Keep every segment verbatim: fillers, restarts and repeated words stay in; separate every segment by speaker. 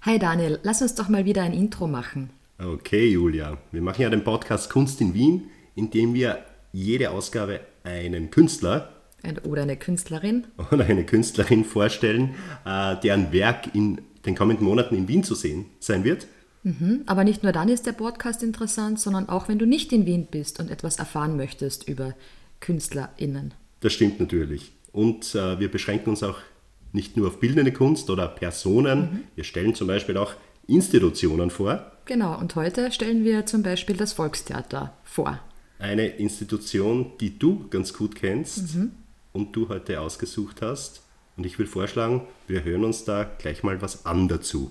Speaker 1: Hi Daniel, lass uns doch mal wieder ein Intro machen.
Speaker 2: Okay, Julia. Wir machen ja den Podcast Kunst in Wien, in dem wir jede Ausgabe einen Künstler
Speaker 1: Oder eine Künstlerin.
Speaker 2: oder eine Künstlerin vorstellen, äh, deren Werk in den kommenden Monaten in Wien zu sehen sein wird.
Speaker 1: Mhm, aber nicht nur dann ist der Podcast interessant, sondern auch wenn du nicht in Wien bist und etwas erfahren möchtest über KünstlerInnen.
Speaker 2: Das stimmt natürlich. Und äh, wir beschränken uns auch nicht nur auf bildende Kunst oder Personen. Mhm. Wir stellen zum Beispiel auch Institutionen vor.
Speaker 1: Genau, und heute stellen wir zum Beispiel das Volkstheater vor.
Speaker 2: Eine Institution, die du ganz gut kennst
Speaker 1: Mhm.
Speaker 2: und du heute ausgesucht hast. Und ich will vorschlagen, wir hören uns da gleich mal was an dazu.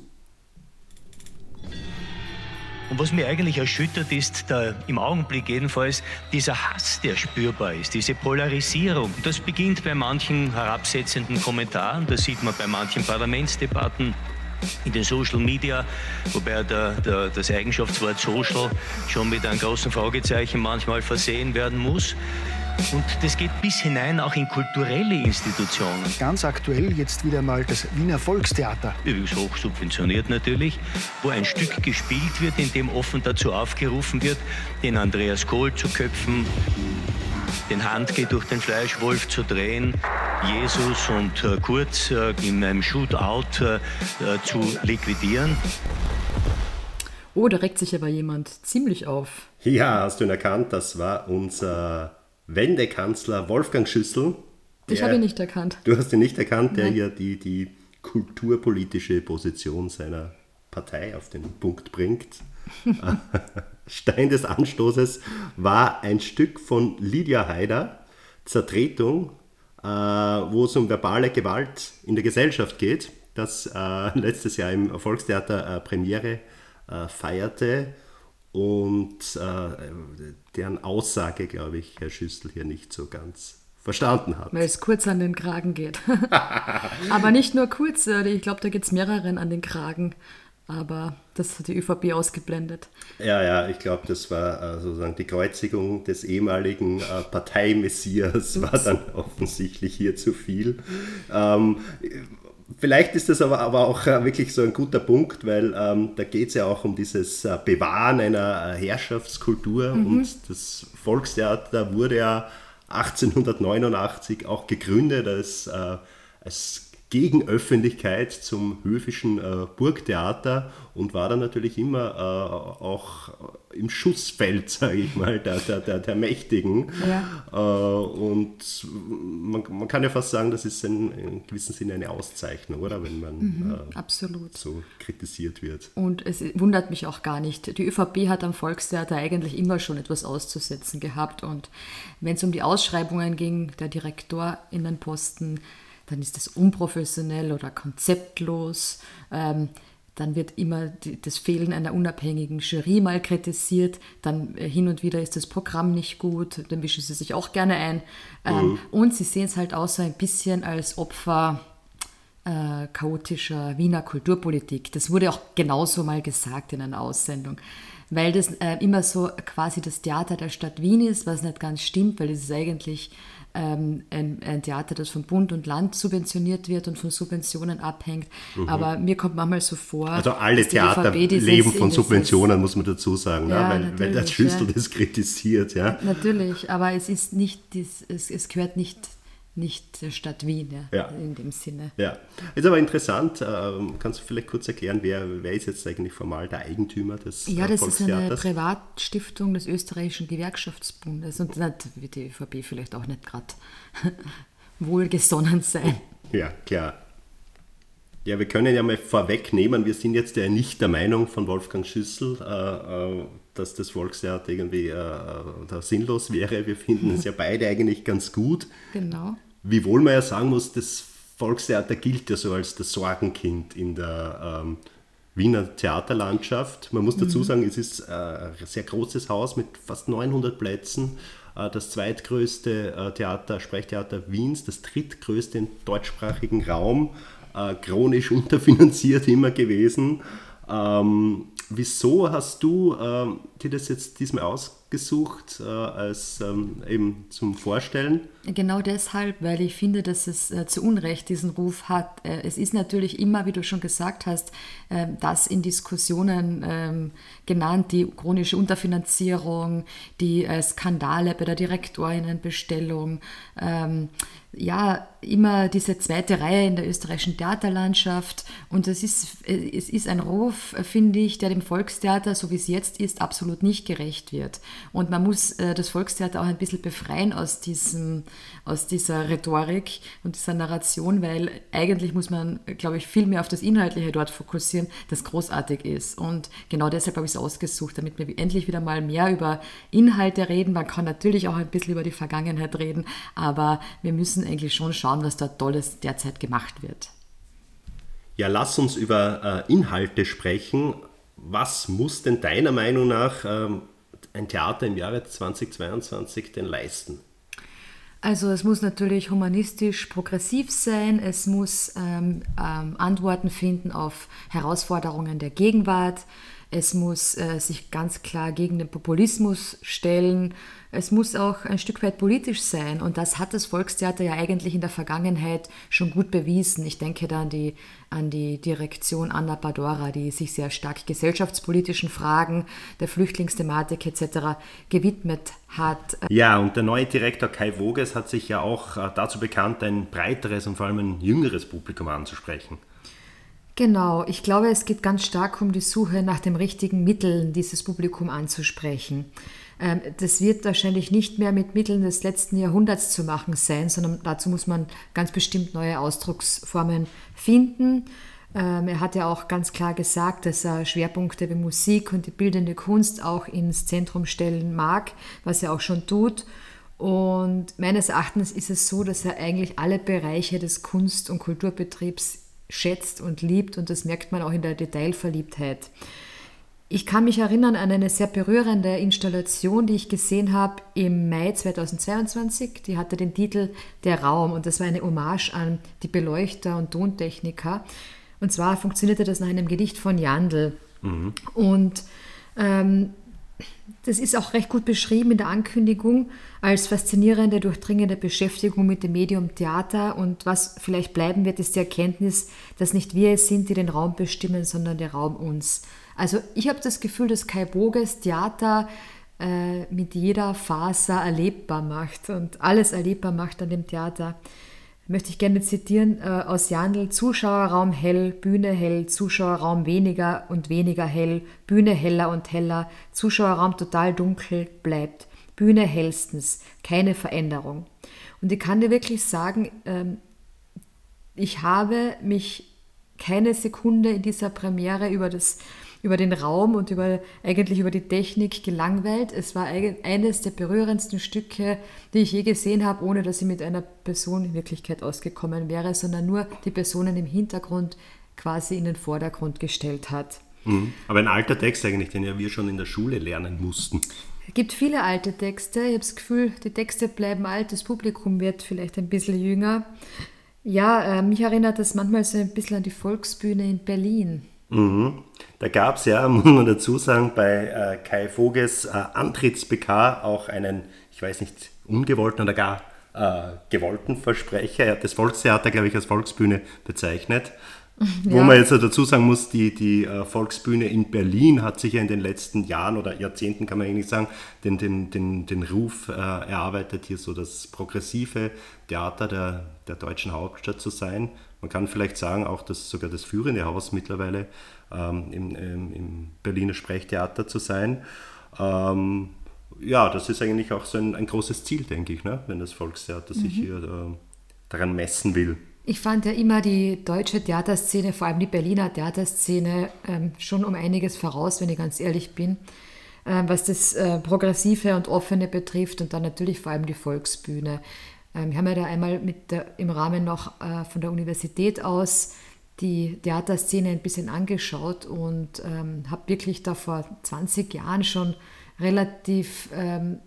Speaker 3: Und was mich eigentlich erschüttert, ist der, im Augenblick jedenfalls dieser Hass, der spürbar ist, diese Polarisierung. Das beginnt bei manchen herabsetzenden Kommentaren, das sieht man bei manchen Parlamentsdebatten, in den Social Media, wobei der, der, das Eigenschaftswort Social schon mit einem großen Fragezeichen manchmal versehen werden muss. Und das geht bis hinein auch in kulturelle Institutionen.
Speaker 4: Ganz aktuell jetzt wieder mal das Wiener Volkstheater.
Speaker 3: Übrigens hoch subventioniert natürlich, wo ein Stück gespielt wird, in dem offen dazu aufgerufen wird, den Andreas Kohl zu köpfen, den Handke durch den Fleischwolf zu drehen, Jesus und äh, Kurz äh, in einem Shootout äh, äh, zu liquidieren.
Speaker 1: Oh, da regt sich aber jemand ziemlich auf.
Speaker 2: Ja, hast du ihn erkannt? Das war unser Wendekanzler Wolfgang Schüssel.
Speaker 1: Ich habe ihn nicht erkannt.
Speaker 2: Du hast ihn nicht erkannt, der
Speaker 1: Nein.
Speaker 2: hier die, die kulturpolitische Position seiner Partei auf den Punkt bringt. Stein des Anstoßes war ein Stück von Lydia Haider, Zertretung, äh, wo es um verbale Gewalt in der Gesellschaft geht, das äh, letztes Jahr im Volkstheater äh, Premiere äh, feierte. Und äh, deren Aussage, glaube ich, Herr Schüssel hier nicht so ganz verstanden hat.
Speaker 1: Weil es kurz an den Kragen geht. Aber nicht nur kurz, ich glaube, da geht es mehreren an den Kragen. Aber das hat die ÖVP ausgeblendet.
Speaker 2: Ja, ja, ich glaube, das war äh, sozusagen die Kreuzigung des ehemaligen äh, Parteimessias, war dann offensichtlich hier zu viel. Ähm, Vielleicht ist das aber, aber auch äh, wirklich so ein guter Punkt, weil ähm, da geht es ja auch um dieses äh, Bewahren einer äh, Herrschaftskultur. Mhm. Und das Volkstheater wurde ja achtzehnhundertneunundachtzig auch gegründet als, äh, als Gegenöffentlichkeit zum höfischen äh, Burgtheater und war dann natürlich immer äh, auch im Schussfeld, sage ich mal, der, der, der, der Mächtigen.
Speaker 1: Ja.
Speaker 2: Äh, und man, man kann ja fast sagen, das ist in, in gewissem Sinne eine Auszeichnung, oder? Wenn man
Speaker 1: Mhm,
Speaker 2: äh,
Speaker 1: absolut.
Speaker 2: so kritisiert wird.
Speaker 1: Und es wundert mich auch gar nicht. Die ÖVP hat am Volkstheater eigentlich immer schon etwas auszusetzen gehabt. Und wenn es um die Ausschreibungen ging, der DirektorInnenposten, dann ist das unprofessionell oder konzeptlos. Ähm, dann wird immer die, das Fehlen einer unabhängigen Jury mal kritisiert. Dann äh, hin und wieder ist das Programm nicht gut. Dann mischen sie sich auch gerne ein. Ähm, mhm. Und sie sehen es halt auch so ein bisschen als Opfer äh, chaotischer Wiener Kulturpolitik. Das wurde auch genauso mal gesagt in einer Aussendung. Weil das äh, immer so quasi das Theater der Stadt Wien ist, was nicht ganz stimmt, weil es ist eigentlich Ein, ein Theater, das von Bund und Land subventioniert wird und von Subventionen abhängt. Mhm. Aber mir kommt manchmal so vor,
Speaker 2: also alle Theater
Speaker 1: dieses,
Speaker 2: leben von Subventionen, muss man dazu sagen,
Speaker 1: ja,
Speaker 2: ne? weil, weil der Schüssel
Speaker 1: ja.
Speaker 2: das kritisiert. Ja?
Speaker 1: Natürlich, aber es ist nicht, dies, es, es gehört nicht, nicht der Stadt Wien, ja,
Speaker 2: ja.
Speaker 1: in dem Sinne.
Speaker 2: Ja, ist aber interessant. Ähm, kannst du vielleicht kurz erklären, wer, wer ist jetzt eigentlich formal der Eigentümer des
Speaker 1: Ja, das ist eine
Speaker 2: Volkstheaters?
Speaker 1: Privatstiftung des österreichischen Gewerkschaftsbundes und da wird die ÖVP vielleicht auch nicht gerade wohlgesonnen sein.
Speaker 2: Ja, klar. Ja, wir können ja mal vorwegnehmen, wir sind jetzt ja nicht der Meinung von Wolfgang Schüssel, äh, äh, dass das Volkstheater irgendwie äh, da sinnlos wäre. Wir finden es ja beide eigentlich ganz gut.
Speaker 1: Genau.
Speaker 2: Wiewohl man ja sagen muss, das Volkstheater gilt ja so als das Sorgenkind in der ähm, Wiener Theaterlandschaft. Man muss dazu sagen, es ist äh, ein sehr großes Haus mit fast neunhundert Plätzen, äh, das zweitgrößte äh, Theater, Sprechtheater Wiens, das drittgrößte im deutschsprachigen Raum, äh, chronisch unterfinanziert immer gewesen. Ähm, wieso hast du ähm, dir das jetzt diesmal ausgesucht, äh, als ähm, eben zum Vorstellen?
Speaker 1: Genau deshalb, weil ich finde, dass es äh, zu Unrecht diesen Ruf hat. Äh, es ist natürlich immer, wie du schon gesagt hast, äh, das in Diskussionen ähm, genannt, die chronische Unterfinanzierung, die äh, Skandale bei der Direktorinnenbestellung, ähm, ja, immer diese zweite Reihe in der österreichischen Theaterlandschaft. Und es ist, es ist ein Ruf, finde ich, der dem Volkstheater, so wie es jetzt ist, absolut nicht gerecht wird. Und man muss äh, das Volkstheater auch ein bisschen befreien aus, diesem, aus dieser Rhetorik und dieser Narration, weil eigentlich muss man, glaube ich, viel mehr auf das Inhaltliche dort fokussieren, das großartig ist. Und genau deshalb habe ich es ausgesucht, damit wir endlich wieder mal mehr über Inhalte reden. Man kann natürlich auch ein bisschen über die Vergangenheit reden, aber wir müssen eigentlich schon schauen, was dort Tolles derzeit gemacht wird.
Speaker 2: Ja, lass uns über äh, Inhalte sprechen. Was muss denn deiner Meinung nach ähm, ein Theater im Jahre zweitausendzweiundzwanzig denn leisten?
Speaker 1: Also es muss natürlich humanistisch progressiv sein, es muss ähm, ähm, Antworten finden auf Herausforderungen der Gegenwart, es muss äh, sich ganz klar gegen den Populismus stellen, es muss auch ein Stück weit politisch sein und das hat das Volkstheater ja eigentlich in der Vergangenheit schon gut bewiesen. Ich denke da an die, an die Direktion Anna Badora, die sich sehr stark gesellschaftspolitischen Fragen, der Flüchtlingsthematik et cetera gewidmet hat.
Speaker 2: Ja, und der neue Direktor Kai Voges hat sich ja auch dazu bekannt, ein breiteres und vor allem ein jüngeres Publikum anzusprechen.
Speaker 1: Genau, ich glaube, es geht ganz stark um die Suche nach den richtigen Mitteln, dieses Publikum anzusprechen. Das wird wahrscheinlich nicht mehr mit Mitteln des letzten Jahrhunderts zu machen sein, sondern dazu muss man ganz bestimmt neue Ausdrucksformen finden. Er hat ja auch ganz klar gesagt, dass er Schwerpunkte wie Musik und die bildende Kunst auch ins Zentrum stellen mag, was er auch schon tut. Und meines Erachtens ist es so, dass er eigentlich alle Bereiche des Kunst- und Kulturbetriebs schätzt und liebt und das merkt man auch in der Detailverliebtheit. Ich kann mich erinnern an eine sehr berührende Installation, die ich gesehen habe im Mai zweitausendzweiundzwanzig. Die hatte den Titel Der Raum und das war eine Hommage an die Beleuchter und Tontechniker. Und zwar funktionierte das nach einem Gedicht von Jandl. Mhm. Und ähm, das ist auch recht gut beschrieben in der Ankündigung als faszinierende, durchdringende Beschäftigung mit dem Medium Theater. Und was vielleicht bleiben wird, ist die Erkenntnis, dass nicht wir es sind, die den Raum bestimmen, sondern der Raum uns. Also ich habe das Gefühl, dass Kai Voges Theater äh, mit jeder Faser erlebbar macht und alles erlebbar macht an dem Theater. Möchte ich gerne zitieren äh, aus Jandl: Zuschauerraum hell, Bühne hell, Zuschauerraum weniger und weniger hell, Bühne heller und heller, Zuschauerraum total dunkel bleibt, Bühne hellstens, keine Veränderung. Und ich kann dir wirklich sagen, ähm, ich habe mich keine Sekunde in dieser Premiere über das über den Raum und über, eigentlich über die Technik gelangweilt. Es war eines der berührendsten Stücke, die ich je gesehen habe, ohne dass ich mit einer Person in Wirklichkeit ausgekommen wäre, sondern nur die Personen im Hintergrund quasi in den Vordergrund gestellt hat.
Speaker 2: Mhm. Aber ein alter Text eigentlich, den ja wir schon in der Schule lernen mussten.
Speaker 1: Es gibt viele alte Texte. Ich habe das Gefühl, die Texte bleiben alt, das Publikum wird vielleicht ein bisschen jünger. Ja, äh, mich erinnert das manchmal so ein bisschen an die Volksbühne in Berlin.
Speaker 2: Mhm. Da gab es ja, muss man dazu sagen, bei äh, Kai Voges äh, Antritts-B K auch einen, ich weiß nicht, ungewollten oder gar äh, gewollten Versprecher. Er hat das Volkstheater, glaube ich, als Volksbühne bezeichnet. Ja. Wo man jetzt dazu sagen muss, die, die äh, Volksbühne in Berlin hat sich ja in den letzten Jahren oder Jahrzehnten, kann man eigentlich sagen, den, den, den, den Ruf äh, erarbeitet, hier so das progressive Theater der, der deutschen Hauptstadt zu sein. Man kann vielleicht sagen, auch dass sogar das führende Haus mittlerweile ähm, im, im, im Berliner Sprechtheater zu sein. Ähm, ja, das ist eigentlich auch so ein, ein großes Ziel, denke ich, ne? Wenn das Volkstheater mhm. sich hier äh, daran messen will.
Speaker 1: Ich fand ja immer die deutsche Theaterszene, vor allem die Berliner Theaterszene, ähm, schon um einiges voraus, wenn ich ganz ehrlich bin, ähm, was das äh, Progressive und Offene betrifft und dann natürlich vor allem die Volksbühne. Ähm, wir haben ja da einmal mit der, im Rahmen noch äh, von der Universität aus die Theaterszene ein bisschen angeschaut und ähm, habe wirklich da vor zwanzig Jahren schon relativ ähm,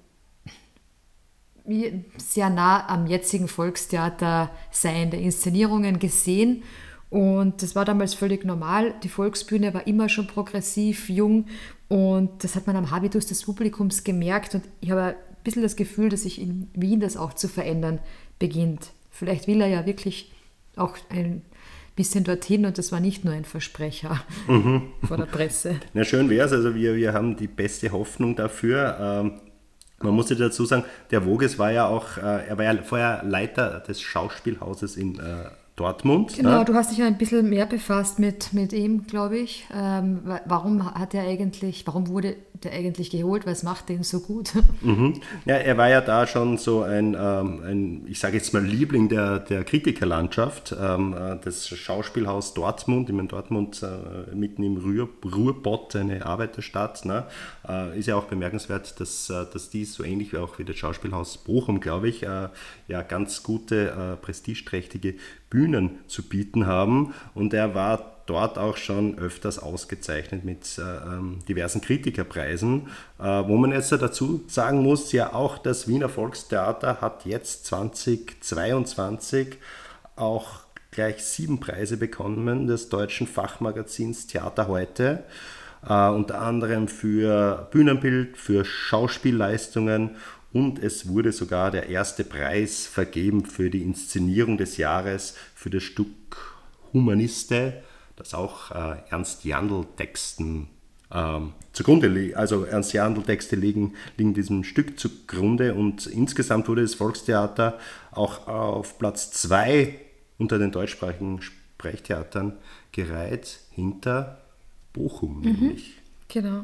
Speaker 1: sehr nah am jetzigen Volkstheater seiende Inszenierungen gesehen Und das war damals völlig normal. Die Volksbühne war immer schon progressiv, jung und das hat man am Habitus des Publikums gemerkt. Und ich habe ein bisschen das Gefühl, dass sich in Wien das auch zu verändern beginnt. Vielleicht will er ja wirklich auch ein bisschen dorthin und das war nicht nur ein Versprecher mhm. vor der Presse.
Speaker 2: Na, schön wäre es. Also wir, wir haben die beste Hoffnung dafür. Ähm, man muss ja dazu sagen, der Voges war ja auch, äh, er war ja vorher Leiter des Schauspielhauses in äh, Dortmund.
Speaker 1: Genau,
Speaker 2: ne?
Speaker 1: Du hast dich ja ein bisschen mehr befasst mit, mit ihm, glaube ich. Ähm, warum hat er eigentlich, warum wurde der eigentlich geholt? Was macht den so gut?
Speaker 2: Mhm. Ja, er war ja da schon so ein, ähm, ein ich sage jetzt mal Liebling der, der Kritikerlandschaft, ähm, das Schauspielhaus Dortmund, ich meine Dortmund äh, mitten im Ruhr, Ruhrpott, eine Arbeiterstadt, ne? äh, ist ja auch bemerkenswert, dass, äh, dass die so ähnlich wie auch wie das Schauspielhaus Bochum, glaube ich, äh, ja ganz gute, äh, prestigeträchtige Bühnen zu bieten haben und er war dort auch schon öfters ausgezeichnet mit äh, diversen Kritikerpreisen, äh, wo man jetzt dazu sagen muss, ja auch das Wiener Volkstheater hat jetzt zweitausendzweiundzwanzig auch gleich sieben Preise bekommen des deutschen Fachmagazins Theater heute, äh, unter anderem für Bühnenbild, für Schauspielleistungen und es wurde sogar der erste Preis vergeben für die Inszenierung des Jahres für das Stück Humaniste, das auch äh, Ernst Jandl-Texten ähm, zugrunde liegt. Also Ernst Jandl-Texte liegen, liegen diesem Stück zugrunde und insgesamt wurde das Volkstheater auch auf Platz zwei unter den deutschsprachigen Sprechtheatern gereiht, hinter Bochum nämlich.
Speaker 1: Mhm, genau.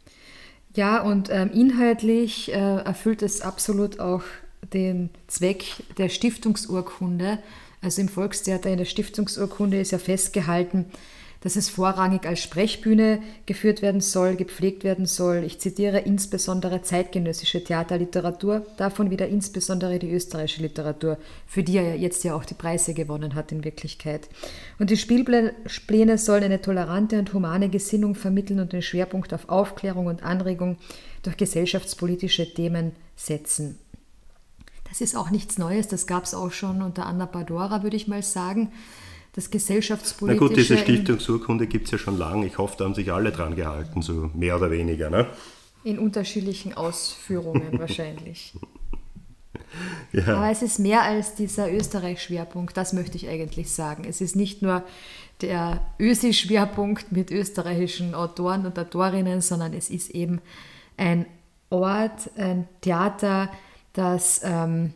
Speaker 1: Ja, und ähm, inhaltlich äh, erfüllt es absolut auch den Zweck der Stiftungsurkunde. Also im Volkstheater in der Stiftungsurkunde ist ja festgehalten, dass es vorrangig als Sprechbühne geführt werden soll, gepflegt werden soll. Ich zitiere insbesondere zeitgenössische Theaterliteratur, davon wieder insbesondere die österreichische Literatur, für die er jetzt ja auch die Preise gewonnen hat in Wirklichkeit. Und die Spielpläne sollen eine tolerante und humane Gesinnung vermitteln und den Schwerpunkt auf Aufklärung und Anregung durch gesellschaftspolitische Themen setzen. Das ist auch nichts Neues, das gab es auch schon unter Anna Badora, würde ich mal sagen. Das gesellschaftspolitische...
Speaker 2: Na gut, diese Stiftungsurkunde gibt es ja schon lange. Ich hoffe, da haben sich alle dran gehalten, so mehr oder weniger. Ne?
Speaker 1: In unterschiedlichen Ausführungen wahrscheinlich.
Speaker 2: Ja.
Speaker 1: Aber es ist mehr als dieser Österreich-Schwerpunkt, das möchte ich eigentlich sagen. Es ist nicht nur der Ösi-Schwerpunkt mit österreichischen Autoren und Autorinnen, sondern es ist eben ein Ort, ein Theater, das ähm,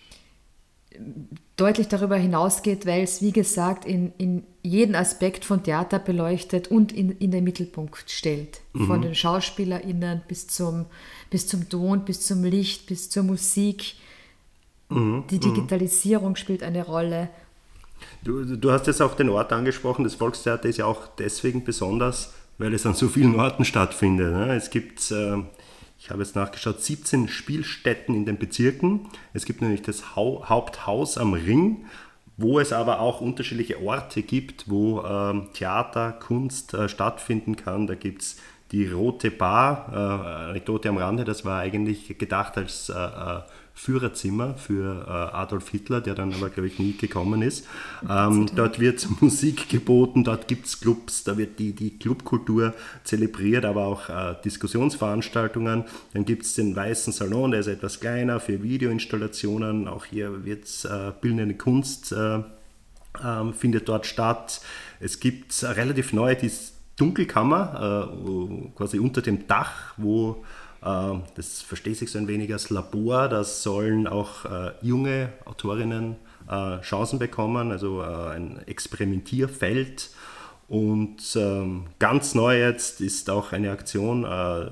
Speaker 1: deutlich darüber hinausgeht, weil es, wie gesagt, in, in jeden Aspekt von Theater beleuchtet und in, in den Mittelpunkt stellt. Mhm. Von den SchauspielerInnen bis zum, bis zum Ton, bis zum Licht, bis zur Musik. Mhm. Die Digitalisierung mhm. spielt eine Rolle.
Speaker 2: Du, du hast jetzt auch den Ort angesprochen. Das Volkstheater ist ja auch deswegen besonders, weil es an so vielen Orten stattfindet. Ne? Es gibt... Äh, Ich habe jetzt nachgeschaut, siebzehn Spielstätten in den Bezirken. Es gibt nämlich das Hau- Haupthaus am Ring, wo es aber auch unterschiedliche Orte gibt, wo ähm, Theater, Kunst äh, stattfinden kann. Da gibt es die Rote Bar, äh, Anekdote am Rande, das war eigentlich gedacht als äh, äh, Führerzimmer für äh, Adolf Hitler, der dann aber, glaube ich, nie gekommen ist. Ähm, dort wird Musik geboten, dort gibt es Clubs, da wird die, die Clubkultur zelebriert, aber auch äh, Diskussionsveranstaltungen. Dann gibt es den Weißen Salon, der ist etwas kleiner, für Videoinstallationen. Auch hier wird äh, bildende Kunst äh, äh, findet dort statt. Es gibt äh, relativ neu die Dunkelkammer, äh, quasi unter dem Dach, wo das versteht sich so ein wenig als Labor, da sollen auch äh, junge Autorinnen äh, Chancen bekommen, also äh, ein Experimentierfeld. Und ähm, ganz neu jetzt ist auch eine Aktion äh,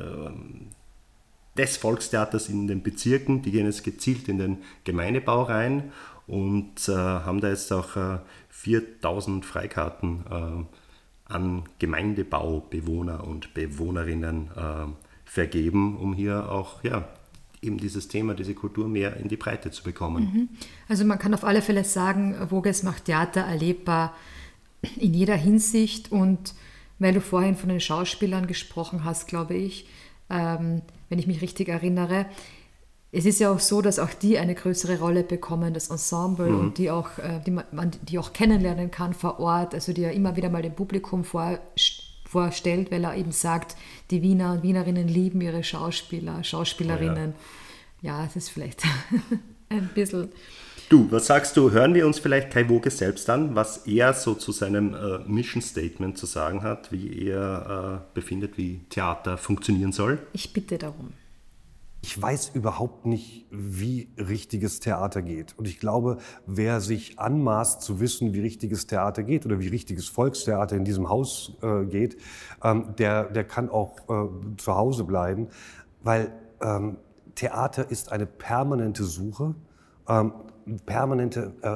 Speaker 2: des Volkstheaters in den Bezirken, die gehen jetzt gezielt in den Gemeindebau rein und äh, haben da jetzt auch äh, viertausend Freikarten äh, an Gemeindebaubewohner und Bewohnerinnen äh, vergeben, um hier auch ja, eben dieses Thema, diese Kultur mehr in die Breite zu bekommen.
Speaker 1: Also man kann auf alle Fälle sagen, Voges macht Theater erlebbar in jeder Hinsicht und weil du vorhin von den Schauspielern gesprochen hast, glaube ich, ähm, wenn ich mich richtig erinnere, es ist ja auch so, dass auch die eine größere Rolle bekommen, das Ensemble, mhm. und die auch, die man die auch kennenlernen kann vor Ort, also die ja immer wieder mal dem Publikum vor, vorstellt, weil er eben sagt, die Wiener und Wienerinnen lieben ihre Schauspieler, Schauspielerinnen. Oh ja. ja, es ist vielleicht ein bisschen...
Speaker 2: Du, was sagst du, hören wir uns vielleicht Kai Voges selbst an, was er so zu seinem äh, Mission Statement zu sagen hat, wie er äh, befindet, wie Theater funktionieren soll?
Speaker 1: Ich bitte darum.
Speaker 5: Ich weiß überhaupt nicht, wie richtiges Theater geht. Und ich glaube, wer sich anmaßt zu wissen, wie richtiges Theater geht oder wie richtiges Volkstheater in diesem Haus äh, geht, ähm, der, der kann auch äh, zu Hause bleiben, weil ähm, Theater ist eine permanente Suche, ähm, permanente äh,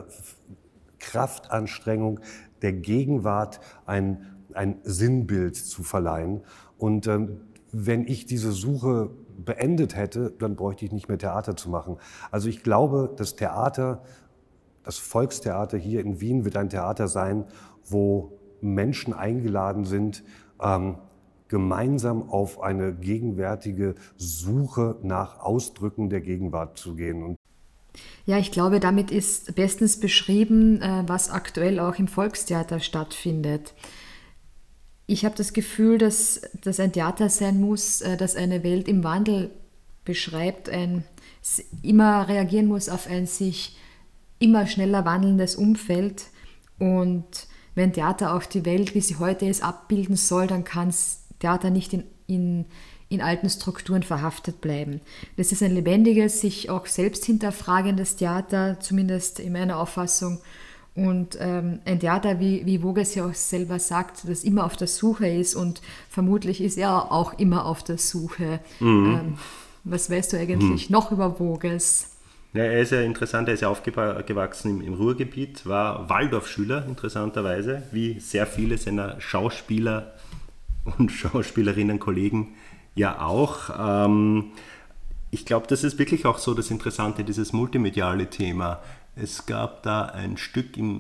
Speaker 5: Kraftanstrengung, der Gegenwart ein, ein Sinnbild zu verleihen. Und ähm, wenn ich diese Suche beendet hätte, dann bräuchte ich nicht mehr Theater zu machen. Also ich glaube, das Theater, das Volkstheater hier in Wien wird ein Theater sein, wo Menschen eingeladen sind, ähm, gemeinsam auf eine gegenwärtige Suche nach Ausdrücken der Gegenwart zu gehen. Und
Speaker 1: ja, ich glaube, damit ist bestens beschrieben, was aktuell auch im Volkstheater stattfindet. Ich habe das Gefühl, dass das ein Theater sein muss, das eine Welt im Wandel beschreibt, ein immer reagieren muss auf ein sich immer schneller wandelndes Umfeld. Und wenn Theater auch die Welt, wie sie heute ist, abbilden soll, dann kann Theater nicht in, in in alten Strukturen verhaftet bleiben. Das ist ein lebendiges, sich auch selbst hinterfragendes Theater, zumindest in meiner Auffassung. Und ähm, ein Theater, wie, wie Voges ja auch selber sagt, das immer auf der Suche ist, und vermutlich ist er auch immer auf der Suche. Mhm. Ähm, was weißt du eigentlich mhm. noch über Voges?
Speaker 2: Ja, er ist ja interessant, er ist ja aufgewachsen im, im Ruhrgebiet, war Waldorfschüler, interessanterweise, wie sehr viele seiner Schauspieler und Schauspielerinnen-Kollegen ja auch. Ähm, ich glaube, das ist wirklich auch so das Interessante, dieses multimediale Thema. Es gab da ein Stück im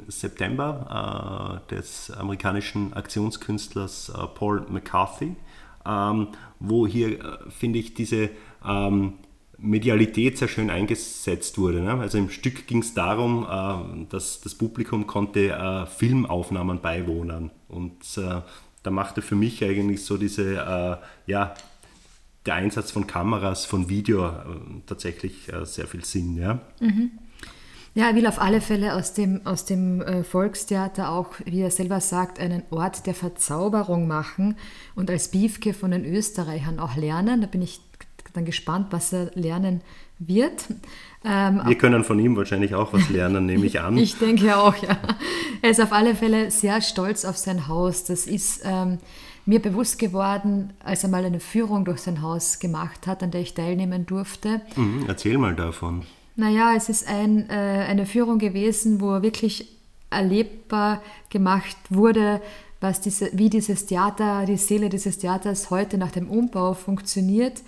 Speaker 2: September äh, des amerikanischen Aktionskünstlers äh, Paul McCarthy, ähm, wo hier, äh, finde ich, diese ähm, Medialität sehr schön eingesetzt wurde. Ne? Also im Stück ging es darum, äh, dass das Publikum konnte äh, Filmaufnahmen beiwohnen. Und äh, da machte für mich eigentlich so diese, äh, ja, der Einsatz von Kameras, von Video äh, tatsächlich äh, sehr viel Sinn. Ja?
Speaker 1: Mhm. Ja, er will auf alle Fälle aus dem, aus dem äh, Volkstheater auch, wie er selber sagt, einen Ort der Verzauberung machen und als Biefke von den Österreichern auch lernen. Da bin ich dann gespannt, was er lernen wird.
Speaker 2: Ähm, Wir können von ihm wahrscheinlich auch was lernen, nehme ich an.
Speaker 1: Ich denke auch, ja. Er ist auf alle Fälle sehr stolz auf sein Haus. Das ist ähm, mir bewusst geworden, als er mal eine Führung durch sein Haus gemacht hat, an der ich teilnehmen durfte.
Speaker 2: Mhm, erzähl mal davon.
Speaker 1: Naja, es ist ein, äh, eine Führung gewesen, wo wirklich erlebbar gemacht wurde, was diese, wie dieses Theater, die Seele dieses Theaters heute nach dem Umbau funktioniert.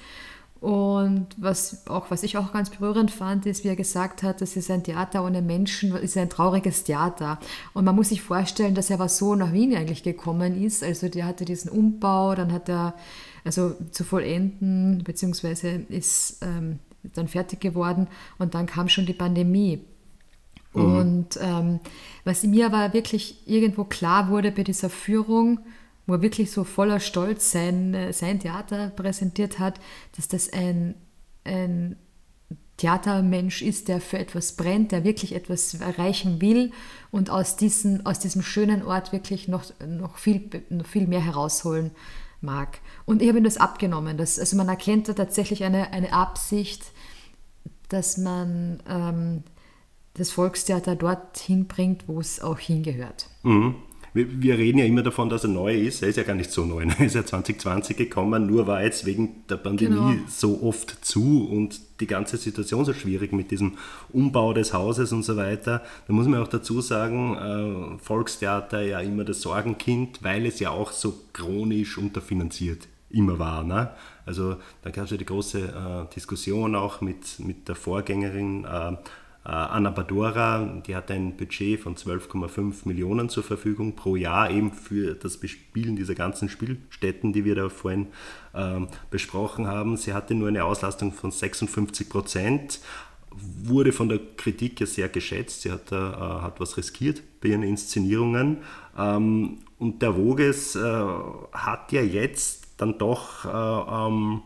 Speaker 1: Und was, auch, was ich auch ganz berührend fand, ist, wie er gesagt hat, das ist ein Theater ohne Menschen, ist ein trauriges Theater. Und man muss sich vorstellen, dass er aber so nach Wien eigentlich gekommen ist. Also der hatte diesen Umbau, dann hat er also zu vollenden, beziehungsweise ist ähm, dann fertig geworden, und dann kam schon die Pandemie. Mhm. Und ähm, was mir aber wirklich irgendwo klar wurde bei dieser Führung, wo er wirklich so voller Stolz sein, sein Theater präsentiert hat, dass das ein, ein Theatermensch ist, der für etwas brennt, der wirklich etwas erreichen will und aus, diesen, aus diesem schönen Ort wirklich noch, noch, viel, noch viel mehr herausholen mag. Und ich habe ihm das abgenommen. Dass, also man erkennt da tatsächlich eine, eine Absicht, dass man ähm, das Volkstheater dorthin bringt, wo es auch hingehört.
Speaker 2: Mhm. Wir reden ja immer davon, dass er neu ist. Er ist ja gar nicht so neu. Er ist ja zwanzig zwanzig gekommen, nur war jetzt wegen der Pandemie genau. so oft zu und die ganze Situation so schwierig mit diesem Umbau des Hauses und so weiter. Da muss man auch dazu sagen, äh, Volkstheater ja immer das Sorgenkind, weil es ja auch so chronisch unterfinanziert immer war. Ne? Also da gab es ja die große äh, Diskussion auch mit, mit der Vorgängerin, äh, Äh, Anna Badora, die hat ein Budget von zwölf Komma fünf Millionen zur Verfügung pro Jahr eben für das Bespielen dieser ganzen Spielstätten, die wir da vorhin ähm, besprochen haben. Sie hatte nur eine Auslastung von sechsundfünfzig Prozent, wurde von der Kritik ja sehr geschätzt. Sie hat, äh, hat was riskiert bei ihren Inszenierungen. Ähm, und der Voges äh, hat ja jetzt dann doch äh, ähm,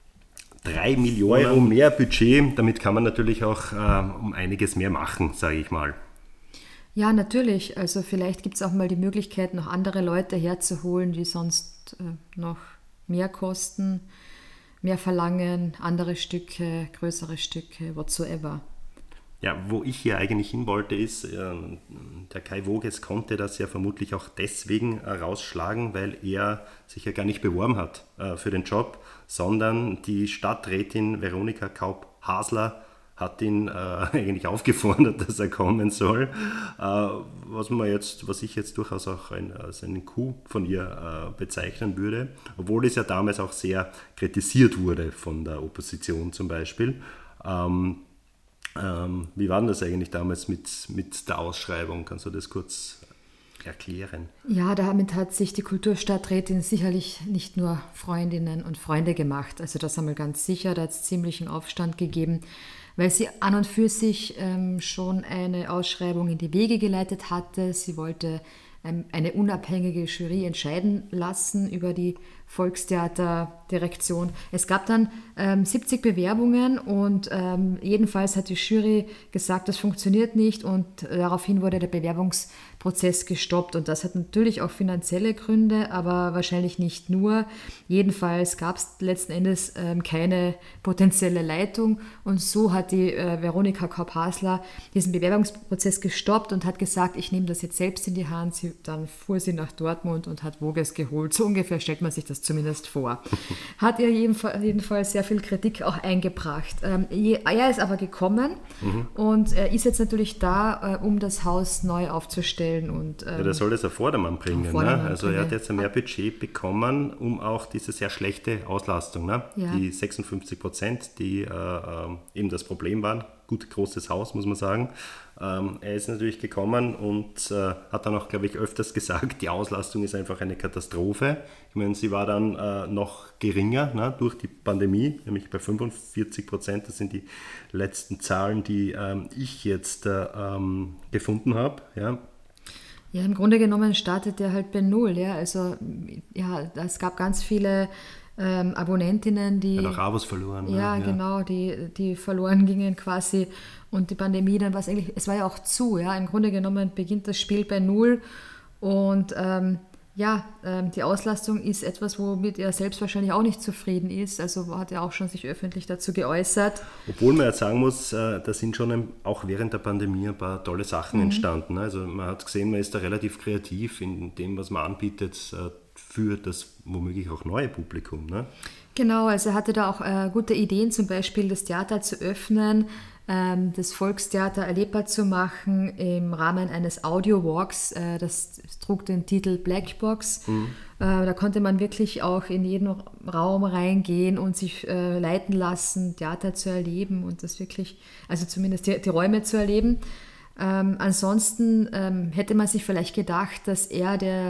Speaker 2: drei Millionen Euro mehr Budget. Damit kann man natürlich auch äh, um einiges mehr machen, sage ich mal.
Speaker 1: Ja, natürlich. Also vielleicht gibt es auch mal die Möglichkeit, noch andere Leute herzuholen, die sonst äh, noch mehr kosten, mehr verlangen, andere Stücke, größere Stücke, whatsoever.
Speaker 2: Ja, wo ich hier eigentlich hin wollte, ist, äh, der Kai Voges konnte das ja vermutlich auch deswegen äh, rausschlagen, weil er sich ja gar nicht beworben hat äh, für den Job, sondern die Stadträtin Veronika Kaup-Hasler hat ihn äh, eigentlich aufgefordert, dass er kommen soll, äh, was man jetzt, was ich jetzt durchaus auch ein, als einen Coup von ihr äh, bezeichnen würde, obwohl es ja damals auch sehr kritisiert wurde von der Opposition zum Beispiel. Ähm, ähm, wie war denn das eigentlich damals mit, mit der Ausschreibung? Kannst du das kurz erklären?
Speaker 1: Ja, damit hat sich die Kulturstadträtin sicherlich nicht nur Freundinnen und Freunde gemacht, also das haben wir ganz sicher, da hat es ziemlichen Aufstand gegeben, weil sie an und für sich ähm, schon eine Ausschreibung in die Wege geleitet hatte. Sie wollte ähm, eine unabhängige Jury entscheiden lassen über die Volkstheaterdirektion. Es gab dann ähm, siebzig Bewerbungen und ähm, jedenfalls hat die Jury gesagt, das funktioniert nicht und äh, daraufhin wurde der Bewerbungsprozess gestoppt und das hat natürlich auch finanzielle Gründe, aber wahrscheinlich nicht nur. Jedenfalls gab es letzten Endes ähm, keine potenzielle Leitung und so hat die äh, Veronika Kaup-Hasler diesen Bewerbungsprozess gestoppt und hat gesagt, ich nehme das jetzt selbst in die Hand. Sie, dann fuhr sie nach Dortmund und hat Voges geholt. So ungefähr stellt man sich das zumindest vor. Hat ihr jedenfalls sehr viel Kritik auch eingebracht. Ähm, er ist aber gekommen mhm. und er ist jetzt natürlich da, äh, um das Haus neu aufzustellen. Und, ähm,
Speaker 2: ja, der soll das auf Vordermann bringen.
Speaker 1: Vordermann
Speaker 2: ne? Also
Speaker 1: bringen.
Speaker 2: Er hat jetzt mehr Budget bekommen, um auch diese sehr schlechte Auslastung, ne?
Speaker 1: Ja.
Speaker 2: Die sechsundfünfzig Prozent, die äh, äh, eben das Problem waren. Gut, großes Haus, muss man sagen. Ähm, er ist natürlich gekommen und äh, hat dann auch, glaube ich, öfters gesagt, die Auslastung ist einfach eine Katastrophe. Ich meine, sie war dann äh, noch geringer, ne, durch die Pandemie, nämlich bei fünfundvierzig Prozent. Das sind die letzten Zahlen, die ähm, ich jetzt äh, ähm, gefunden habe. Ja.
Speaker 1: Ja, im Grunde genommen startet er halt bei Null. Ja. Also ja, es gab ganz viele Ähm, Abonnentinnen, die...
Speaker 2: Ja, auch Abos verloren.
Speaker 1: Ja, ja, genau, die, die verloren gingen quasi und die Pandemie, dann war es eigentlich, es war ja auch zu, ja, im Grunde genommen beginnt das Spiel bei Null und ähm, ja, ähm, die Auslastung ist etwas, womit er selbst wahrscheinlich auch nicht zufrieden ist, also hat er auch schon sich öffentlich dazu geäußert.
Speaker 2: Obwohl man jetzt sagen muss, äh, da sind schon ein, auch während der Pandemie ein paar tolle Sachen mhm. entstanden. Also man hat gesehen, man ist da relativ kreativ in dem, was man anbietet, äh, für das womöglich auch neue Publikum. Ne?
Speaker 1: Genau, also er hatte da auch äh, gute Ideen, zum Beispiel das Theater zu öffnen, ähm, das Volkstheater erlebbar zu machen im Rahmen eines Audio-Walks. Äh, das trug den Titel Blackbox. Mhm. Äh, da konnte man wirklich auch in jeden Raum reingehen und sich äh, leiten lassen, Theater zu erleben und das wirklich, also zumindest die, die Räume zu erleben. Ähm, ansonsten ähm, hätte man sich vielleicht gedacht, dass er, der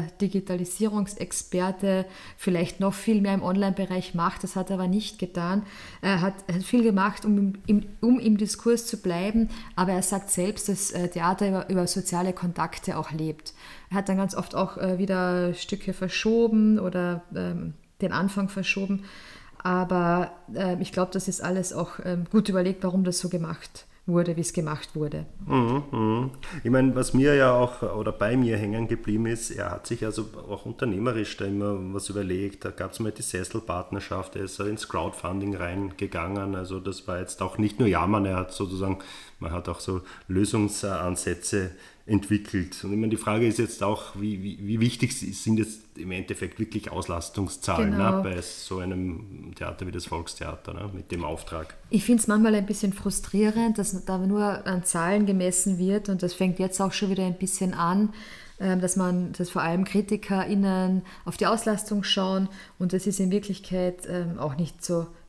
Speaker 1: Digitalisierungsexperte, vielleicht noch viel mehr im Online-Bereich macht. Das hat er aber nicht getan. Er hat, er hat viel gemacht, um im, um im Diskurs zu bleiben, aber er sagt selbst, dass äh, Theater über, über soziale Kontakte auch lebt. Er hat dann ganz oft auch äh, wieder Stücke verschoben oder ähm, den Anfang verschoben, aber äh, ich glaube, das ist alles auch äh, gut überlegt, warum das so gemacht wurde, wie es gemacht wurde.
Speaker 2: Mhm, mh. Ich meine, was mir ja auch oder bei mir hängen geblieben ist, er hat sich also auch unternehmerisch da immer was überlegt. Da gab es mal die Sesselpartnerschaft, er ist ins Crowdfunding reingegangen. Also das war jetzt auch nicht nur Jammern, er hat sozusagen, man hat auch so Lösungsansätze entwickelt. Und ich meine, die Frage ist jetzt auch, wie, wie, wie wichtig sind jetzt im Endeffekt wirklich Auslastungszahlen,
Speaker 1: genau.
Speaker 2: ne, bei so einem Theater wie das Volkstheater, ne, mit dem Auftrag.
Speaker 1: Ich finde es manchmal ein bisschen frustrierend, dass da nur an Zahlen gemessen wird und das fängt jetzt auch schon wieder ein bisschen an, dass man, dass vor allem KritikerInnen auf die Auslastung schauen und das ist in Wirklichkeit auch nicht so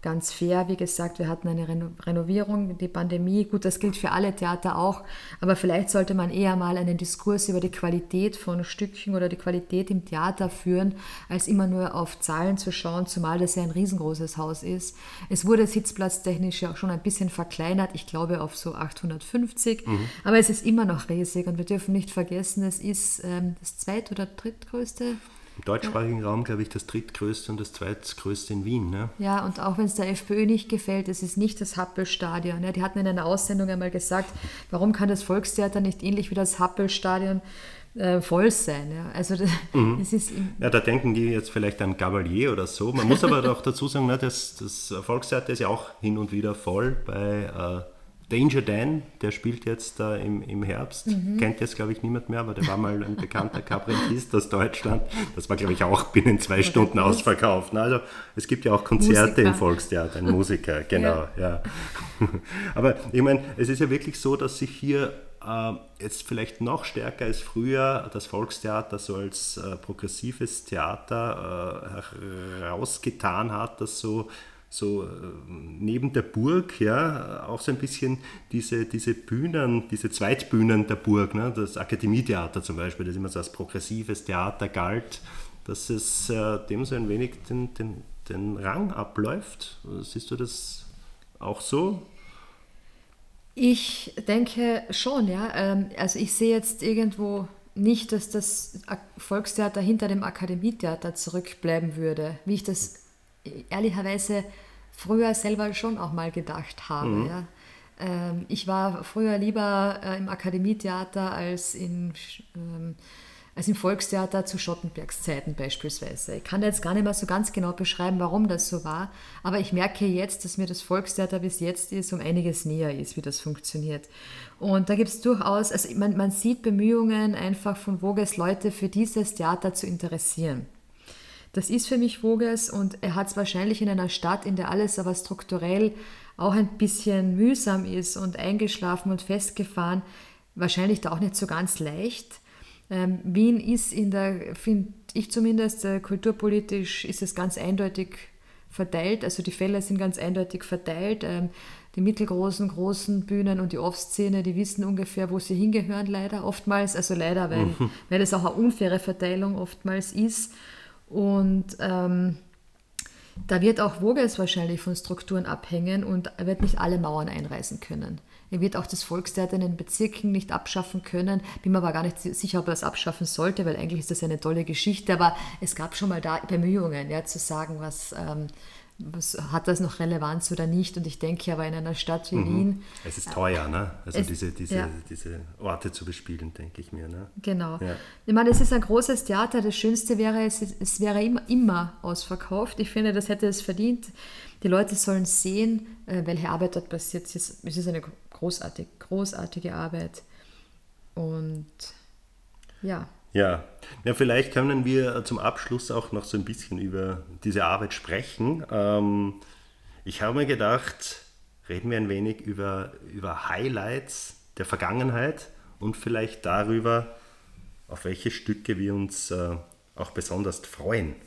Speaker 1: ganz fair. Wie gesagt, wir hatten eine Reno- Renovierung, die Pandemie, gut, das gilt für alle Theater auch, aber vielleicht sollte man eher mal einen Diskurs über die Qualität von Stücken oder die Qualität im Theater führen, als immer nur auf Zahlen zu schauen, zumal das ja ein riesengroßes Haus ist. Es wurde sitzplatztechnisch ja auch schon ein bisschen verkleinert, ich glaube auf so achthundertfünfzig, mhm. aber es ist immer noch riesig und wir dürfen nicht vergessen, es ist ähm, das zweit- oder drittgrößte.
Speaker 2: Im deutschsprachigen ja. Raum, glaube ich, das drittgrößte und das zweitgrößte in Wien. Ne?
Speaker 1: Ja, und auch wenn es der FPÖ nicht gefällt, es ist nicht das Happelstadion. Ja, die hatten in einer Aussendung einmal gesagt, warum kann das Volkstheater nicht ähnlich wie das Happelstadion äh, voll sein? Ja, also das,
Speaker 2: mhm.
Speaker 1: das ist
Speaker 2: ja, da denken die jetzt vielleicht an Gabalier oder so. Man muss aber auch dazu sagen, ne, das, das Volkstheater ist ja auch hin und wieder voll bei äh, Danger Dan, der spielt jetzt da im, im Herbst, mhm. kennt jetzt glaube ich niemand mehr, aber der war mal ein bekannter Kabarettist aus Deutschland. Das war glaube ich auch binnen zwei Stunden ausverkauft. Also es gibt ja auch Konzerte Musiker. Im Volkstheater, ein Musiker, genau. Ja. Ja. Aber ich meine, es ist ja wirklich so, dass sich hier äh, jetzt vielleicht noch stärker als früher das Volkstheater so als äh, progressives Theater äh, herausgetan hat, das so so äh, neben der Burg, ja, auch so ein bisschen diese, diese Bühnen, diese Zweitbühnen der Burg, ne, das Akademietheater zum Beispiel, das immer so als progressives Theater galt, dass es äh, dem so ein wenig den, den, den Rang abläuft. Siehst du das auch so?
Speaker 1: Ich denke schon, ja. Also ich sehe jetzt irgendwo nicht, dass das Volkstheater hinter dem Akademietheater zurückbleiben würde, wie ich das ehrlicherweise früher selber schon auch mal gedacht habe. Mhm. Ja. Ähm, ich war früher lieber äh, im Akademietheater als, in, ähm, als im Volkstheater zu Schottenbergs Zeiten beispielsweise. Ich kann jetzt gar nicht mehr so ganz genau beschreiben, warum das so war, aber ich merke jetzt, dass mir das Volkstheater bis jetzt ist, um einiges näher ist, wie das funktioniert. Und da gibt es durchaus, also man, man sieht Bemühungen einfach von Voges, Leute für dieses Theater zu interessieren. Das ist für mich Voges und er hat es wahrscheinlich in einer Stadt, in der alles aber strukturell auch ein bisschen mühsam ist und eingeschlafen und festgefahren, wahrscheinlich da auch nicht so ganz leicht. Ähm, Wien ist in der, finde ich zumindest, äh, kulturpolitisch ist es ganz eindeutig verteilt, also die Fälle sind ganz eindeutig verteilt. Ähm, die mittelgroßen, großen Bühnen und die Off-Szene, die wissen ungefähr, wo sie hingehören leider oftmals, also leider, weil, mhm. weil es auch eine unfaire Verteilung oftmals ist. Und ähm, da wird auch Voges wahrscheinlich von Strukturen abhängen und er wird nicht alle Mauern einreißen können. Er wird auch das Volkstheater in den Bezirken nicht abschaffen können. Bin mir aber gar nicht sicher, ob er das abschaffen sollte, weil eigentlich ist das eine tolle Geschichte. Aber es gab schon mal da Bemühungen, ja, zu sagen, was, ähm, was hat das noch Relevanz oder nicht. Und ich denke aber in einer Stadt wie mhm. Wien...
Speaker 2: Es ist teuer, ne? Also
Speaker 1: es,
Speaker 2: diese, diese,
Speaker 1: ja.
Speaker 2: diese Orte zu bespielen, denke ich mir. Ne?
Speaker 1: Genau.
Speaker 2: Ja.
Speaker 1: Ich meine, es ist ein großes Theater. Das Schönste wäre, es, es wäre immer, immer ausverkauft. Ich finde, das hätte es verdient. Die Leute sollen sehen, welche Arbeit dort passiert. Es ist, es ist eine großartig, großartige Arbeit. Und ja...
Speaker 2: Ja. ja, vielleicht können wir zum Abschluss auch noch so ein bisschen über diese Arbeit sprechen. Ähm, ich habe mir gedacht, reden wir ein wenig über, über Highlights der Vergangenheit und vielleicht darüber, auf welche Stücke wir uns äh, auch besonders freuen.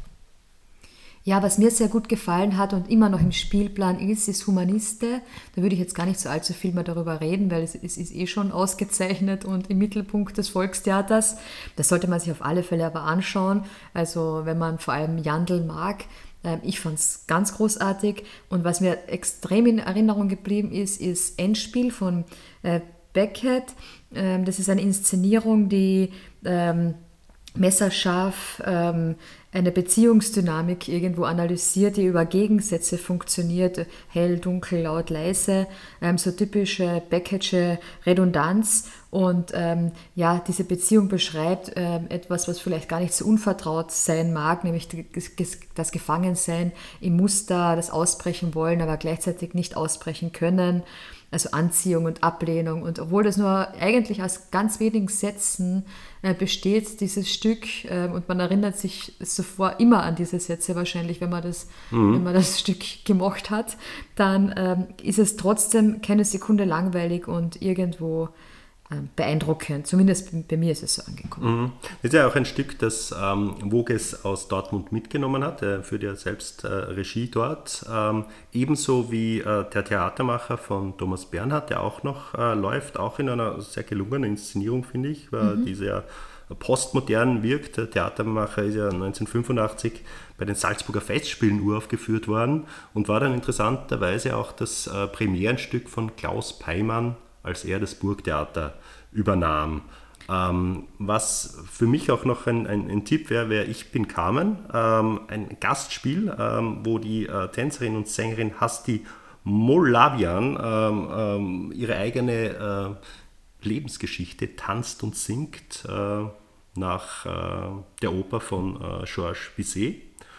Speaker 1: Ja, was mir sehr gut gefallen hat und immer noch im Spielplan ist, ist Humaniste. Da würde ich jetzt gar nicht so allzu viel mehr darüber reden, weil es, es ist eh schon ausgezeichnet und im Mittelpunkt des Volkstheaters. Das sollte man sich auf alle Fälle aber anschauen. Also wenn man vor allem Jandl mag, äh, ich fand es ganz großartig. Und was mir extrem in Erinnerung geblieben ist, ist Endspiel von äh, Beckett. Ähm, das ist eine Inszenierung, die ähm, messerscharf ähm, eine Beziehungsdynamik irgendwo analysiert, die über Gegensätze funktioniert, hell, dunkel, laut, leise, ähm, so typische Beckettsche Redundanz und ähm, ja, diese Beziehung beschreibt ähm, etwas, was vielleicht gar nicht so unvertraut sein mag, nämlich das Gefangensein im Muster, das Ausbrechen wollen, aber gleichzeitig nicht ausbrechen können. Also Anziehung und Ablehnung. Und obwohl das nur eigentlich aus ganz wenigen Sätzen äh, besteht, dieses Stück, äh, und man erinnert sich sofort immer an diese Sätze wahrscheinlich, wenn man das, mhm. wenn man das Stück gemocht hat, dann ähm, ist es trotzdem keine Sekunde langweilig und irgendwo beeindruckend. Zumindest bei mir ist es so angekommen.
Speaker 2: Mhm. Das ist ja auch ein Stück, das ähm, Voges aus Dortmund mitgenommen hat. Er führt ja selbst äh, Regie dort. Ähm, ebenso wie äh, der Theatermacher von Thomas Bernhard, der auch noch äh, läuft, auch in einer sehr gelungenen Inszenierung, finde ich, weil mhm. die sehr postmodern wirkt. Der Theatermacher ist ja neunzehnhundertfünfundachtzig bei den Salzburger Festspielen uraufgeführt worden und war dann interessanterweise auch das äh, Premierenstück von Klaus Peimann, als er das Burgtheater übernahm. Ähm, was für mich auch noch ein, ein, ein Tipp wäre, wäre Ich bin Carmen, ähm, ein Gastspiel, ähm, wo die äh, Tänzerin und Sängerin Hasti Molavian ähm, ähm, ihre eigene äh, Lebensgeschichte tanzt und singt äh, nach äh, der Oper von äh, Georges Bizet.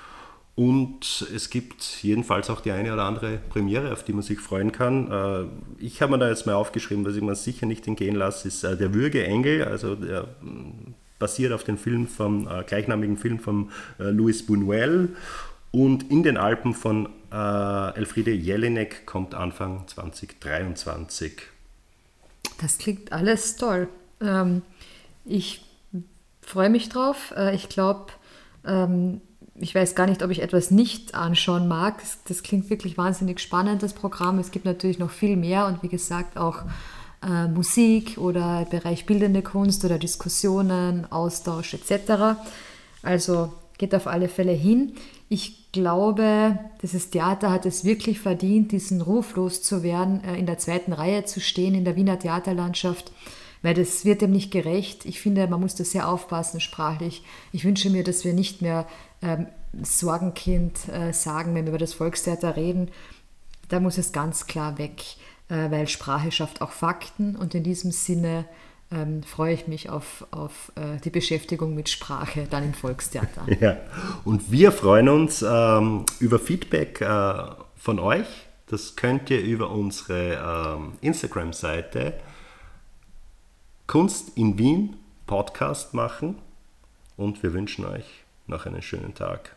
Speaker 2: Und es gibt jedenfalls auch die eine oder andere Premiere, auf die man sich freuen kann. Ich habe mir da jetzt mal aufgeschrieben, was ich mir sicher nicht entgehen lasse, ist Der Würgeengel, also der basiert auf dem Film vom gleichnamigen Film von Luis Buñuel. Und In den Alpen von Elfriede Jelinek kommt Anfang zwanzig dreiundzwanzig.
Speaker 1: Das klingt alles toll. Ich freue mich drauf. Ich glaube, ich weiß gar nicht, ob ich etwas nicht anschauen mag. Das, das klingt wirklich wahnsinnig spannend, das Programm. Es gibt natürlich noch viel mehr und wie gesagt auch äh, Musik oder Bereich bildende Kunst oder Diskussionen, Austausch et cetera. Also geht auf alle Fälle hin. Ich glaube, dieses Theater hat es wirklich verdient, diesen Ruf loszuwerden, äh, in der zweiten Reihe zu stehen in der Wiener Theaterlandschaft, weil das wird dem nicht gerecht. Ich finde, man muss da sehr aufpassen sprachlich. Ich wünsche mir, dass wir nicht mehr ähm, Sorgenkind äh, sagen, wenn wir über das Volkstheater reden. Da muss es ganz klar weg, äh, weil Sprache schafft auch Fakten und in diesem Sinne ähm, freue ich mich auf, auf äh, die Beschäftigung mit Sprache dann im Volkstheater.
Speaker 2: Ja, und wir freuen uns ähm, über Feedback äh, von euch. Das könnt ihr über unsere ähm, Instagram-Seite Kunst in Wien Podcast machen und wir wünschen euch noch einen schönen Tag.